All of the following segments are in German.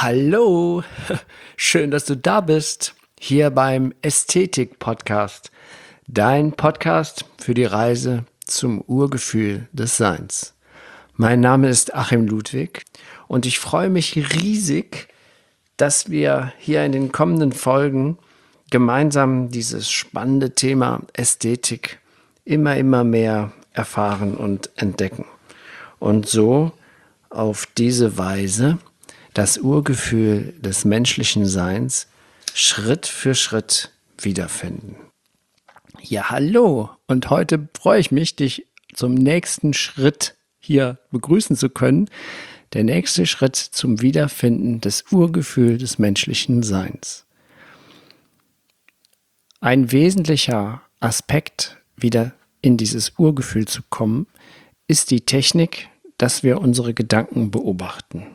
Hallo, schön, dass du da bist, hier beim Ästhetik-Podcast, dein Podcast für die Reise zum Urgefühl des Seins. Mein Name ist Achim Ludwig und ich freue mich riesig, dass wir hier in den kommenden Folgen gemeinsam dieses spannende Thema Ästhetik immer mehr erfahren und entdecken. Und so auf diese Weise das Urgefühl des menschlichen Seins Schritt für Schritt wiederfinden. Ja, hallo! Und heute freue ich mich, dich zum nächsten Schritt hier begrüßen zu können. Der nächste Schritt zum Wiederfinden des Urgefühls des menschlichen Seins. Ein wesentlicher Aspekt, wieder in dieses Urgefühl zu kommen, ist die Technik, dass wir unsere Gedanken beobachten.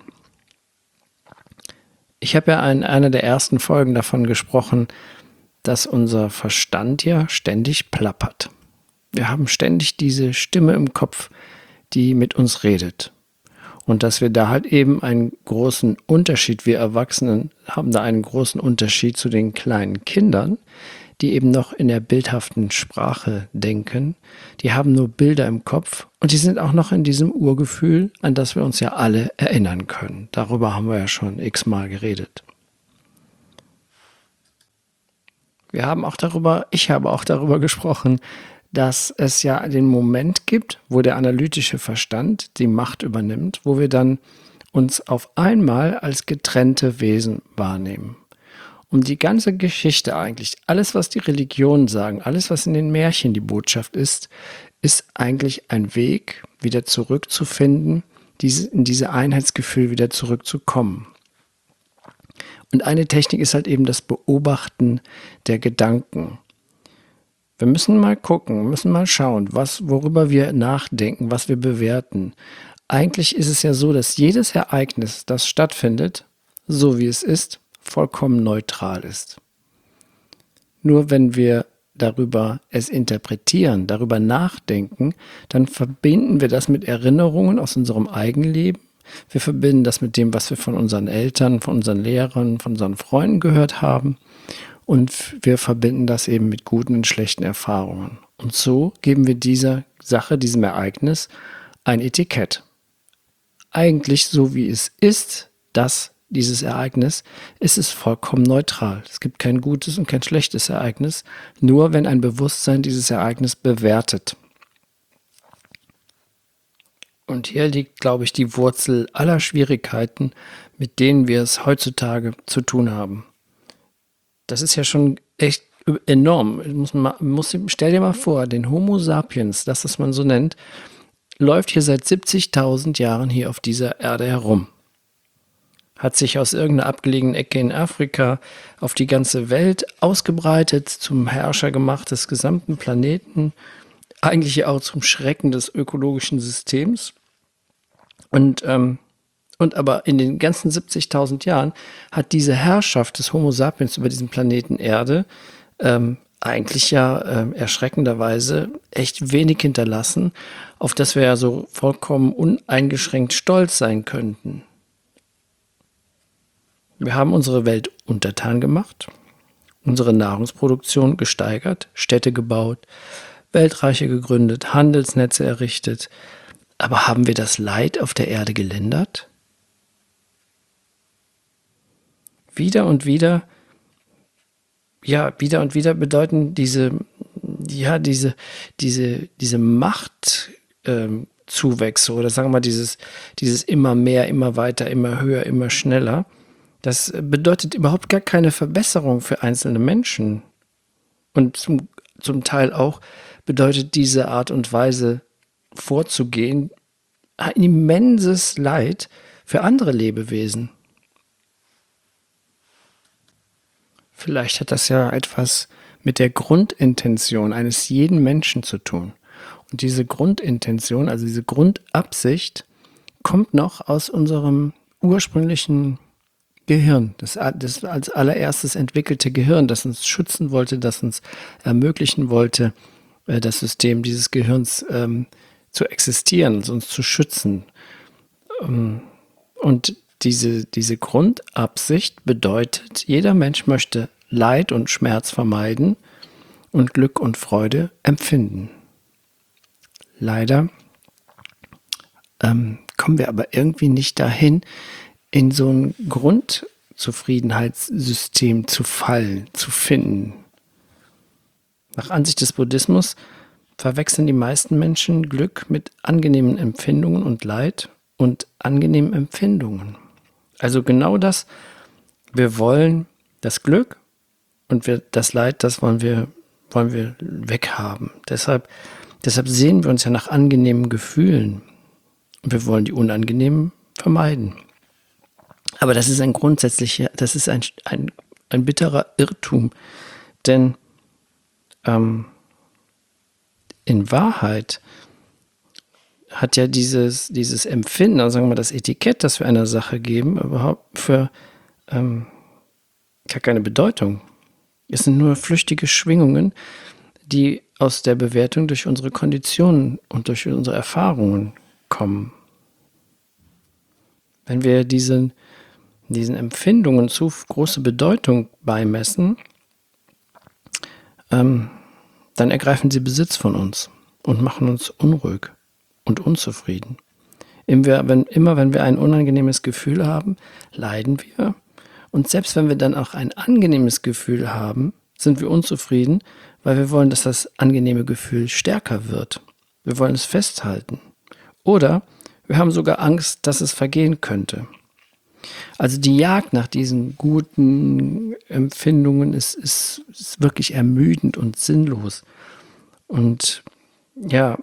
Ich habe ja in einer der ersten Folgen davon gesprochen, dass unser Verstand ja ständig plappert. Wir haben ständig diese Stimme im Kopf, die mit uns redet. Und dass wir da halt eben einen großen Unterschied, wir Erwachsenen haben da einen großen Unterschied zu den kleinen Kindern, die eben noch in der bildhaften Sprache denken. Die haben nur Bilder im Kopf und die sind auch noch in diesem Urgefühl, an das wir uns ja alle erinnern können. Darüber haben wir ja schon x-mal geredet. Ich habe auch darüber gesprochen, dass es ja den Moment gibt, wo der analytische Verstand die Macht übernimmt, wo wir dann uns auf einmal als getrennte Wesen wahrnehmen. Und die ganze Geschichte eigentlich, alles was die Religionen sagen, alles was in den Märchen die Botschaft ist eigentlich ein Weg, wieder zurückzufinden, in diese Einheitsgefühl wieder zurückzukommen. Und eine Technik ist halt eben das Beobachten der Gedanken. Wir müssen mal gucken, müssen mal schauen, worüber wir nachdenken, was wir bewerten. Eigentlich ist es ja so, dass jedes Ereignis, das stattfindet, so wie es ist, vollkommen neutral ist. Nur wenn wir es interpretieren, darüber nachdenken, dann verbinden wir das mit Erinnerungen aus unserem Eigenleben. Wir verbinden das mit dem, was wir von unseren Eltern, von unseren Lehrern, von unseren Freunden gehört haben. Und wir verbinden das eben mit guten und schlechten Erfahrungen. Und so geben wir dieser Sache, diesem Ereignis, ein Etikett. Eigentlich so wie es ist, dieses Ereignis, ist es vollkommen neutral. Es gibt kein gutes und kein schlechtes Ereignis, nur wenn ein Bewusstsein dieses Ereignis bewertet. Und hier liegt, glaube ich, die Wurzel aller Schwierigkeiten, mit denen wir es heutzutage zu tun haben. Das ist ja schon echt enorm. Stell dir mal vor, den Homo sapiens, das was man so nennt, läuft hier seit 70.000 Jahren hier auf dieser Erde herum. Hat sich aus irgendeiner abgelegenen Ecke in Afrika auf die ganze Welt ausgebreitet, zum Herrscher gemacht des gesamten Planeten, eigentlich auch zum Schrecken des ökologischen Systems. Und aber in den ganzen 70.000 Jahren hat diese Herrschaft des Homo sapiens über diesen Planeten Erde eigentlich ja erschreckenderweise echt wenig hinterlassen, auf das wir ja so vollkommen uneingeschränkt stolz sein könnten. Wir haben unsere Welt untertan gemacht, unsere Nahrungsproduktion gesteigert, Städte gebaut, Weltreiche gegründet, Handelsnetze errichtet. Aber haben wir das Leid auf der Erde gelindert? Wieder und wieder bedeuten diese Machtzuwächse oder sagen wir mal dieses immer mehr, immer weiter, immer höher, immer schneller. Das bedeutet überhaupt gar keine Verbesserung für einzelne Menschen. Und zum Teil auch bedeutet diese Art und Weise vorzugehen ein immenses Leid für andere Lebewesen. Vielleicht hat das ja etwas mit der Grundintention eines jeden Menschen zu tun. Und diese Grundintention, also diese Grundabsicht, kommt noch aus unserem ursprünglichen Gehirn, das als allererstes entwickelte Gehirn, das uns schützen wollte, das uns ermöglichen wollte, das System dieses Gehirns zu existieren, uns zu schützen. Und diese Grundabsicht bedeutet, jeder Mensch möchte Leid und Schmerz vermeiden und Glück und Freude empfinden. Leider kommen wir aber irgendwie nicht dahin, in so ein Grundzufriedenheitssystem zu fallen, zu finden. Nach Ansicht des Buddhismus verwechseln die meisten Menschen Glück mit angenehmen Empfindungen und Leid und angenehmen Empfindungen. Also genau das, wir wollen das Glück und das Leid, das wollen wir weghaben. Deshalb sehen wir uns ja nach angenehmen Gefühlen und wir wollen die unangenehmen vermeiden. Aber das ist ein bitterer Irrtum, denn in Wahrheit hat ja dieses Empfinden, also sagen wir mal das Etikett, das wir einer Sache geben, überhaupt für gar keine Bedeutung. Es sind nur flüchtige Schwingungen, die aus der Bewertung durch unsere Konditionen und durch unsere Erfahrungen kommen. Wenn wir diesen Empfindungen zu große Bedeutung beimessen, dann ergreifen sie Besitz von uns und machen uns unruhig und unzufrieden. Immer wenn wir ein unangenehmes Gefühl haben, leiden wir. Und selbst wenn wir dann auch ein angenehmes Gefühl haben, sind wir unzufrieden, weil wir wollen, dass das angenehme Gefühl stärker wird. Wir wollen es festhalten. Oder wir haben sogar Angst, dass es vergehen könnte. Also die Jagd nach diesen guten Empfindungen ist wirklich ermüdend und sinnlos. Und ja,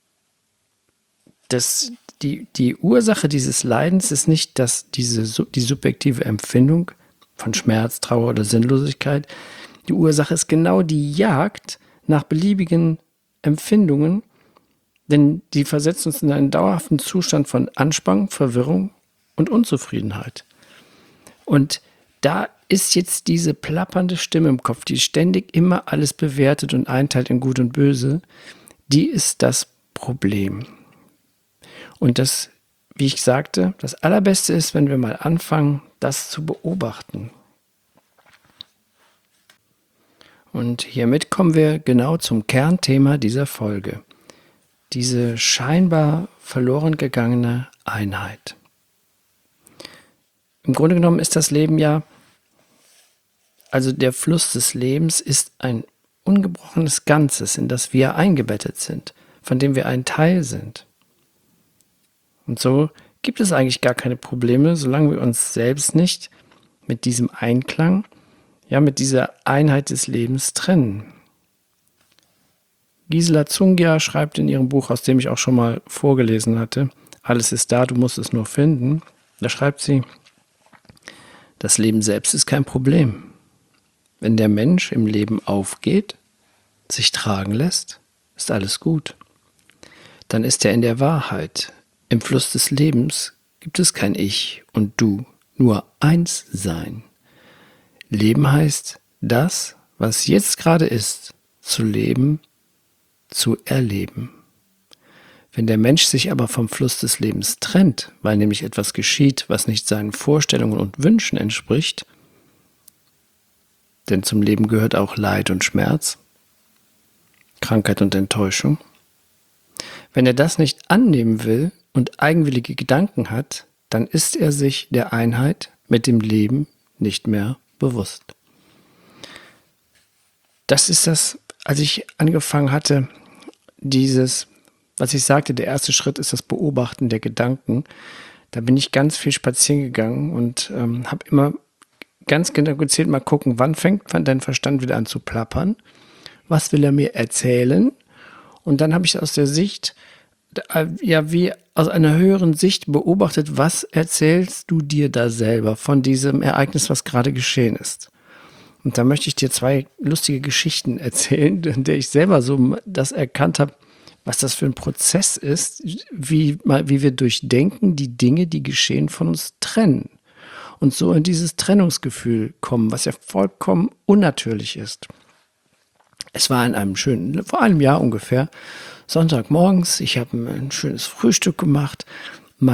die Ursache dieses Leidens ist nicht, dass die subjektive Empfindung von Schmerz, Trauer oder Sinnlosigkeit. Die Ursache ist genau die Jagd nach beliebigen Empfindungen, denn die versetzen uns in einen dauerhaften Zustand von Anspannung, Verwirrung und Unzufriedenheit. Und da ist jetzt diese plappernde Stimme im Kopf, die ständig immer alles bewertet und einteilt in Gut und Böse, die ist das Problem. Und das, wie ich sagte, das Allerbeste ist, wenn wir mal anfangen, das zu beobachten. Und hiermit kommen wir genau zum Kernthema dieser Folge. Diese scheinbar verloren gegangene Einheit. Im Grunde genommen ist das Leben ja, also der Fluss des Lebens ist ein ungebrochenes Ganzes, in das wir eingebettet sind, von dem wir ein Teil sind. Und so gibt es eigentlich gar keine Probleme, solange wir uns selbst nicht mit diesem Einklang, ja, mit dieser Einheit des Lebens trennen. Gisela Zungia schreibt in ihrem Buch, aus dem ich auch schon mal vorgelesen hatte, Alles ist da, du musst es nur finden. Da schreibt sie, das Leben selbst ist kein Problem. Wenn der Mensch im Leben aufgeht, sich tragen lässt, ist alles gut. Dann ist er in der Wahrheit. Im Fluss des Lebens gibt es kein Ich und Du, nur eins sein. Leben heißt, das, was jetzt gerade ist, zu leben, zu erleben. Wenn der Mensch sich aber vom Fluss des Lebens trennt, weil nämlich etwas geschieht, was nicht seinen Vorstellungen und Wünschen entspricht, denn zum Leben gehört auch Leid und Schmerz, Krankheit und Enttäuschung. Wenn er das nicht annehmen will und eigenwillige Gedanken hat, dann ist er sich der Einheit mit dem Leben nicht mehr bewusst. Das ist das, als ich angefangen hatte, was ich sagte, der erste Schritt ist das Beobachten der Gedanken. Da bin ich ganz viel spazieren gegangen und habe immer ganz genau gezählt, mal gucken, wann fängt dein Verstand wieder an zu plappern? Was will er mir erzählen? Und dann habe ich aus der Sicht, ja, wie aus einer höheren Sicht beobachtet, was erzählst du dir da selber von diesem Ereignis, was gerade geschehen ist? Und da möchte ich dir 2 lustige Geschichten erzählen, in der ich selber so das erkannt habe, was das für ein Prozess ist, wie wir durch Denken die Dinge, die geschehen, von uns trennen. Und so in dieses Trennungsgefühl kommen, was ja vollkommen unnatürlich ist. Es war vor einem Jahr ungefähr, Sonntagmorgens, ich habe ein schönes Frühstück gemacht. Mein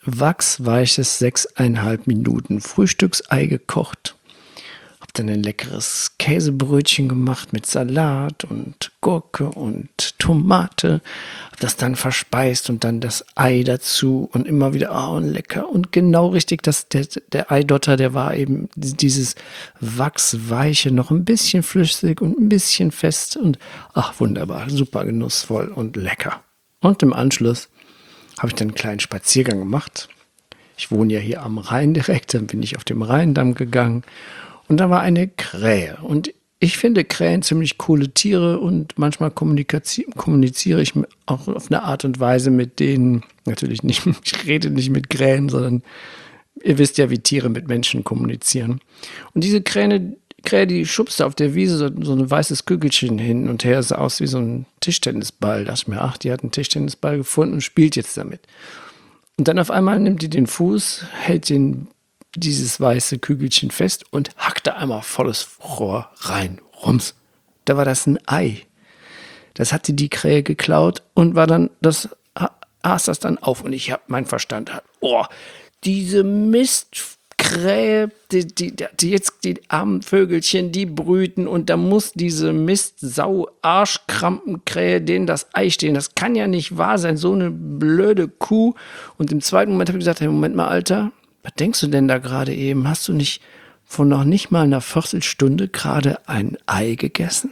wachsweiches 6,5 Minuten Frühstücksei gekocht. Hab dann ein leckeres Käsebrötchen gemacht mit Salat und Gurke und Tomate. Hab das dann verspeist und dann das Ei dazu und immer wieder, und lecker. Und genau richtig, der Eidotter, der war eben dieses wachsweiche, noch ein bisschen flüssig und ein bisschen fest und wunderbar, super genussvoll und lecker. Und im Anschluss habe ich dann einen kleinen Spaziergang gemacht. Ich wohne ja hier am Rhein direkt, dann bin ich auf dem Rheindamm gegangen und da war eine Krähe. Und ich finde Krähen ziemlich coole Tiere und manchmal kommuniziere ich auch auf eine Art und Weise mit denen. Natürlich nicht, ich rede nicht mit Krähen, sondern ihr wisst ja, wie Tiere mit Menschen kommunizieren. Und diese Krähe, die schubste auf der Wiese so ein weißes Kügelchen hin und her, sah aus wie so ein Tischtennisball. Da dachte ich mir, die hat einen Tischtennisball gefunden und spielt jetzt damit. Und dann auf einmal nimmt die den Fuß, hält dieses weiße Kügelchen fest und hackt da einmal volles Rohr rein. Rums. Da war das ein Ei. Das hatte die Krähe geklaut und aß das dann auf. Und ich habe meinen Verstand, diese Mistkrähe, die armen Vögelchen, die brüten und da muss diese Mistsau-Arschkrampenkrähe denen das Ei stehen. Das kann ja nicht wahr sein, so eine blöde Kuh. Und im zweiten Moment habe ich gesagt, hey, Moment mal, Alter, was denkst du denn da gerade eben? Hast du nicht von noch nicht mal einer Viertelstunde gerade ein Ei gegessen?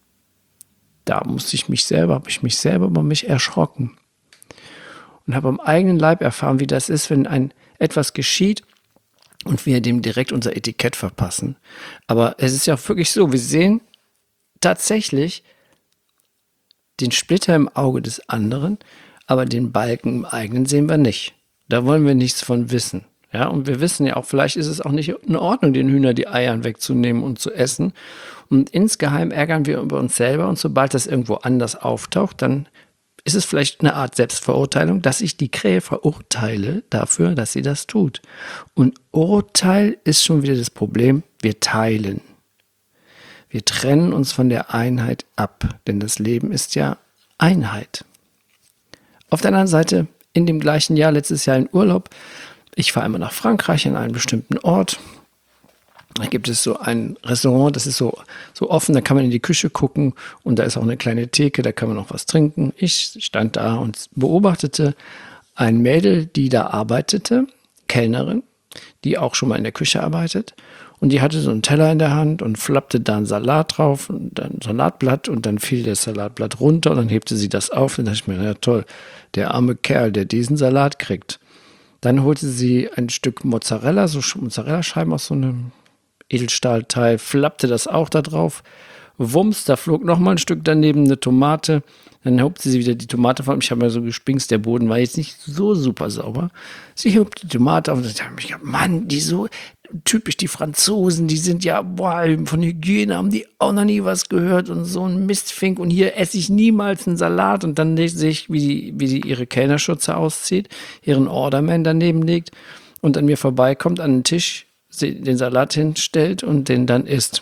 Da habe ich mich selber über mich erschrocken und habe am eigenen Leib erfahren, wie das ist, wenn etwas geschieht und wir dem direkt unser Etikett verpassen. Aber es ist ja auch wirklich so, wir sehen tatsächlich den Splitter im Auge des anderen, aber den Balken im eigenen sehen wir nicht. Da wollen wir nichts von wissen. Ja, und wir wissen ja auch, vielleicht ist es auch nicht in Ordnung, den Hühnern die Eier wegzunehmen und zu essen. Und insgeheim ärgern wir über uns selber und sobald das irgendwo anders auftaucht, dann ist es vielleicht eine Art Selbstverurteilung, dass ich die Krähe verurteile dafür, dass sie das tut. Und Urteil ist schon wieder das Problem, wir teilen. Wir trennen uns von der Einheit ab, denn das Leben ist ja Einheit. Auf der anderen Seite, in dem gleichen Jahr, letztes Jahr in Urlaub, ich fahre immer nach Frankreich an einen bestimmten Ort. Da gibt es so ein Restaurant, das ist so offen, da kann man in die Küche gucken und da ist auch eine kleine Theke, da kann man noch was trinken. Ich stand da und beobachtete ein Mädel, die da arbeitete, Kellnerin, die auch schon mal in der Küche arbeitet. Und die hatte so einen Teller in der Hand und flappte da einen Salat drauf und dann ein Salatblatt und dann fiel das Salatblatt runter und dann hebte sie das auf. Und dann dachte ich mir, ja toll, der arme Kerl, der diesen Salat kriegt. Dann holte sie ein Stück Mozzarella, so Mozzarella-Scheiben aus so einem Edelstahlteil, flappte das auch da drauf. Wumms, da flog noch mal ein Stück daneben, eine Tomate. Dann hob sie wieder die Tomate von. Ich habe mir so gespinkst, der Boden war jetzt nicht so super sauber. Sie hob die Tomate auf und ich habe mich gedacht, Mann, die so typisch die Franzosen, die sind ja, von Hygiene haben die auch noch nie was gehört und so ein Mistfink und hier esse ich niemals einen Salat und dann sehe ich, wie sie ihre Kellnerschürze auszieht, ihren Orderman daneben legt und an mir vorbeikommt, an den Tisch, den Salat hinstellt und den dann isst.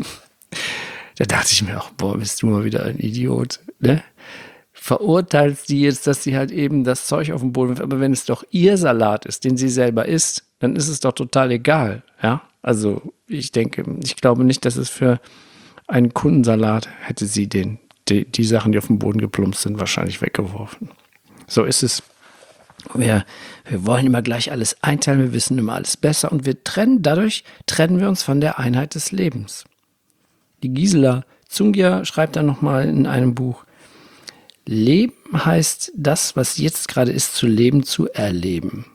Da dachte ich mir auch, bist du mal wieder ein Idiot, ne? Verurteilst die jetzt, dass sie halt eben das Zeug auf den Boden wirft, aber wenn es doch ihr Salat ist, den sie selber isst, dann ist es doch total egal, ja? Also ich glaube nicht, dass es für einen Kundensalat hätte sie die Sachen, die auf den Boden geplumpst sind, wahrscheinlich weggeworfen. So ist es. Wir wollen immer gleich alles einteilen, wir wissen immer alles besser und dadurch trennen wir uns von der Einheit des Lebens. Die Gisela Zungia schreibt dann nochmal in einem Buch, Leben heißt das, was jetzt gerade ist, zu leben, zu erleben.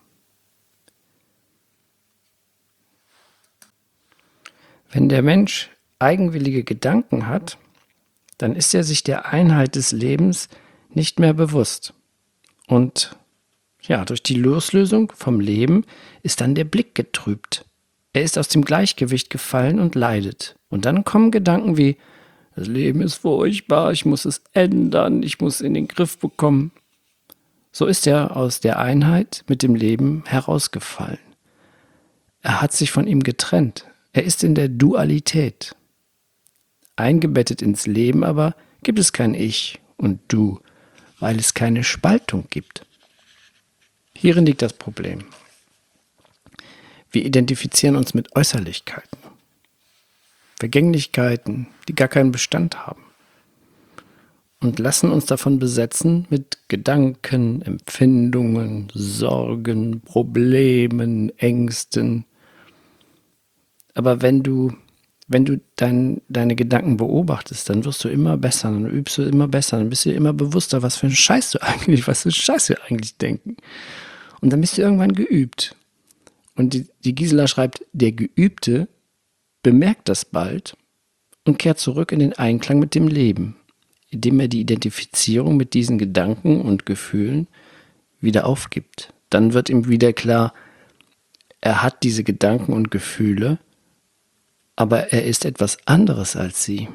Wenn der Mensch eigenwillige Gedanken hat, dann ist er sich der Einheit des Lebens nicht mehr bewusst. Und ja, durch die Loslösung vom Leben ist dann der Blick getrübt. Er ist aus dem Gleichgewicht gefallen und leidet. Und dann kommen Gedanken wie, das Leben ist furchtbar, ich muss es ändern, ich muss es in den Griff bekommen. So ist er aus der Einheit mit dem Leben herausgefallen. Er hat sich von ihm getrennt. Er ist in der Dualität. Eingebettet ins Leben aber gibt es kein Ich und Du, weil es keine Spaltung gibt. Hierin liegt das Problem. Wir identifizieren uns mit Äußerlichkeiten, Vergänglichkeiten, die gar keinen Bestand haben und lassen uns davon besetzen mit Gedanken, Empfindungen, Sorgen, Problemen, Ängsten. Aber wenn du deine Gedanken beobachtest, dann wirst du immer besser, dann übst du immer besser, dann bist du dir immer bewusster, was für ein Scheiß wir eigentlich denken. Und dann bist du irgendwann geübt. Und die Gisela schreibt, der Geübte bemerkt das bald und kehrt zurück in den Einklang mit dem Leben, indem er die Identifizierung mit diesen Gedanken und Gefühlen wieder aufgibt. Dann wird ihm wieder klar, er hat diese Gedanken und Gefühle, aber er ist etwas anderes als sie.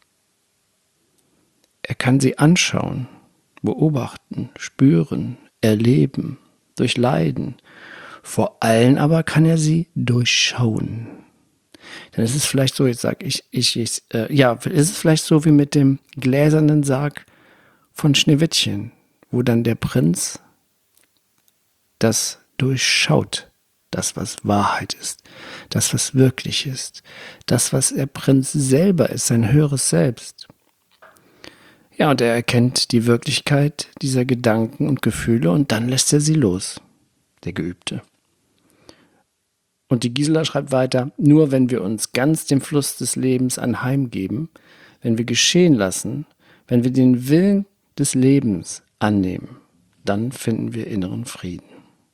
Er kann sie anschauen, beobachten, spüren, erleben, durchleiden. Vor allem aber kann er sie durchschauen. Denn es ist vielleicht so, jetzt sage es ist vielleicht so wie mit dem gläsernen Sarg von Schneewittchen, wo dann der Prinz das durchschaut, das, was Wahrheit ist, das, was wirklich ist, das, was der Prinz selber ist, sein höheres Selbst. Ja, und er erkennt die Wirklichkeit dieser Gedanken und Gefühle und dann lässt er sie los, der Geübte. Und die Gisela schreibt weiter, nur wenn wir uns ganz dem Fluss des Lebens anheimgeben, wenn wir geschehen lassen, wenn wir den Willen des Lebens annehmen, dann finden wir inneren Frieden.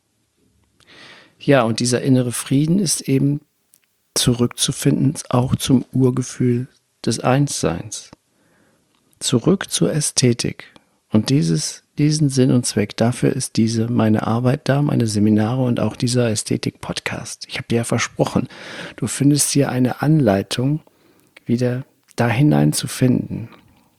Ja, und dieser innere Frieden ist eben zurückzufinden auch zum Urgefühl des Einsseins. Zurück zur Ästhetik. Und diesen Sinn und Zweck, dafür ist meine Arbeit da, meine Seminare und auch dieser Ästhetik-Podcast. Ich habe dir ja versprochen, du findest hier eine Anleitung, wieder da hinein zu finden.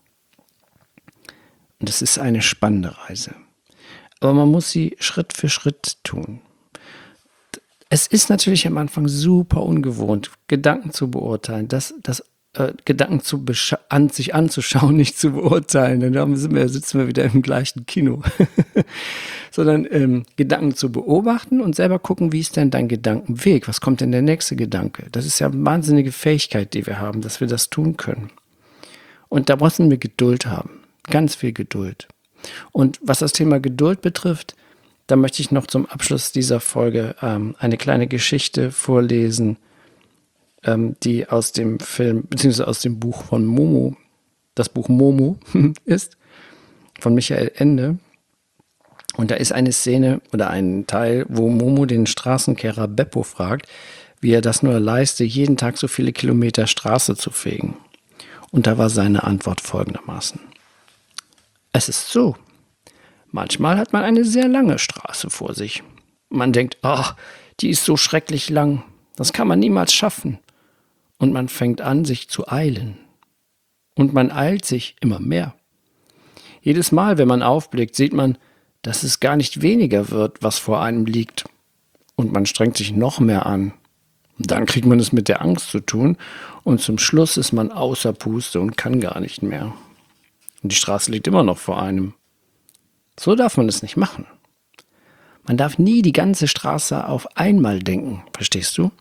Und es ist eine spannende Reise. Aber man muss sie Schritt für Schritt tun. Es ist natürlich am Anfang super ungewohnt, Gedanken zu beurteilen, Gedanken sich anzuschauen, nicht zu beurteilen, denn da sitzen wir wieder im gleichen Kino. Sondern Gedanken zu beobachten und selber gucken, wie ist denn dein Gedankenweg, was kommt denn der nächste Gedanke? Das ist ja eine wahnsinnige Fähigkeit, die wir haben, dass wir das tun können. Und da müssen wir Geduld haben, ganz viel Geduld. Und was das Thema Geduld betrifft, da möchte ich noch zum Abschluss dieser Folge eine kleine Geschichte vorlesen, die aus dem Film, beziehungsweise aus dem Buch von Momo, das Buch Momo ist, von Michael Ende. Und da ist eine Szene oder ein Teil, wo Momo den Straßenkehrer Beppo fragt, wie er das nur leiste, jeden Tag so viele Kilometer Straße zu fegen. Und da war seine Antwort folgendermaßen. Es ist so, manchmal hat man eine sehr lange Straße vor sich. Man denkt, die ist so schrecklich lang, das kann man niemals schaffen. Und man fängt an, sich zu eilen. Und man eilt sich immer mehr. Jedes Mal, wenn man aufblickt, sieht man, dass es gar nicht weniger wird, was vor einem liegt. Und man strengt sich noch mehr an. Und dann kriegt man es mit der Angst zu tun und zum Schluss ist man außer Puste und kann gar nicht mehr. Und die Straße liegt immer noch vor einem. So darf man es nicht machen. Man darf nie die ganze Straße auf einmal denken, verstehst du?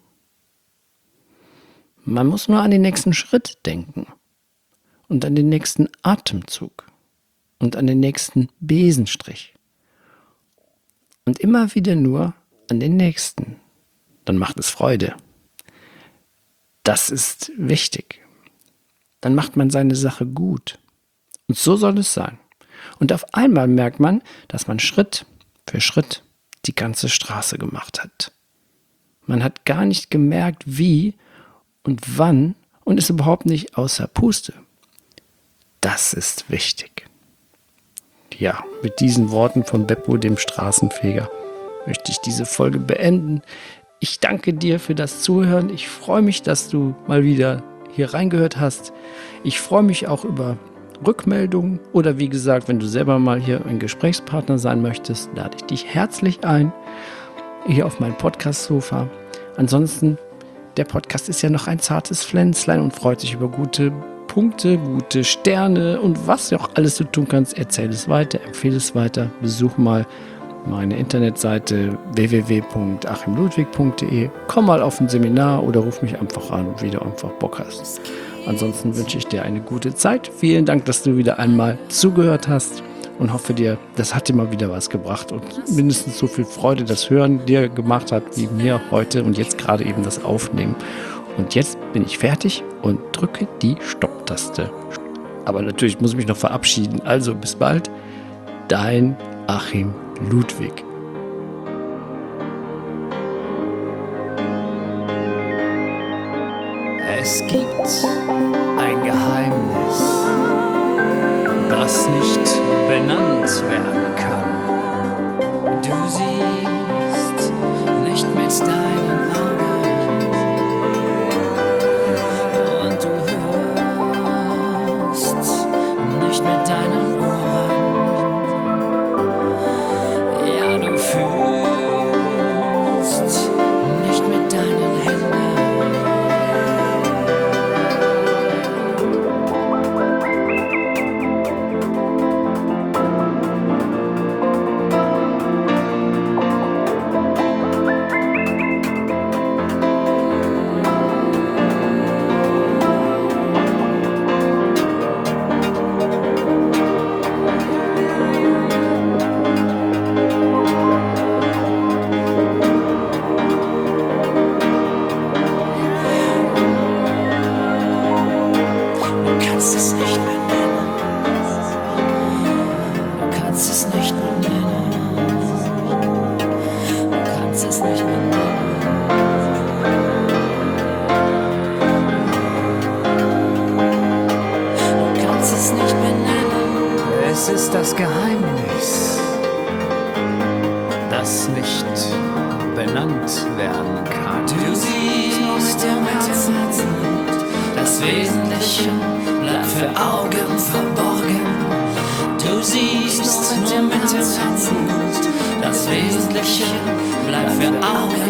Man muss nur an den nächsten Schritt denken und an den nächsten Atemzug und an den nächsten Besenstrich und immer wieder nur an den nächsten. Dann macht es Freude. Das ist wichtig. Dann macht man seine Sache gut. Und so soll es sein. Und auf einmal merkt man, dass man Schritt für Schritt die ganze Straße gemacht hat. Man hat gar nicht gemerkt, wie und wann und ist überhaupt nicht außer Puste. Das ist wichtig. Ja, mit diesen Worten von Beppo, dem Straßenfeger, möchte ich diese Folge beenden. Ich danke dir für das Zuhören. Ich freue mich, dass du mal wieder hier reingehört hast. Ich freue mich auch über Rückmeldungen oder wie gesagt, wenn du selber mal hier ein Gesprächspartner sein möchtest, lade ich dich herzlich ein, hier auf mein Podcast-Sofa. Ansonsten, der Podcast ist ja noch ein zartes Pflänzlein und freut sich über gute Punkte, gute Sterne und was du auch alles du tun kannst. Erzähl es weiter, empfehle es weiter, besuch mal meine Internetseite www.achimludwig.de. Komm mal auf ein Seminar oder ruf mich einfach an, wie du einfach Bock hast. Ansonsten wünsche ich dir eine gute Zeit. Vielen Dank, dass du wieder einmal zugehört hast und hoffe dir, das hat dir mal wieder was gebracht und mindestens so viel Freude das Hören dir gemacht hat, wie mir heute und jetzt gerade eben das Aufnehmen. Und jetzt bin ich fertig und drücke die Stopptaste. Aber natürlich muss ich mich noch verabschieden. Also bis bald, dein Achim Ludwig. Es gibt ein Geheimnis, das nicht benannt werden kann. Du siehst nicht mit deinen Augen und du hörst nicht mit deinen Ohren. Ja, du fühlst nicht mit deinen Händen. Es ist das Geheimnis, das nicht benannt werden kann. Du siehst nur mit dem Herzen, das Wesentliche bleibt für Augen verborgen. Du siehst nur mit dem Herzen, das Wesentliche bleibt für Augen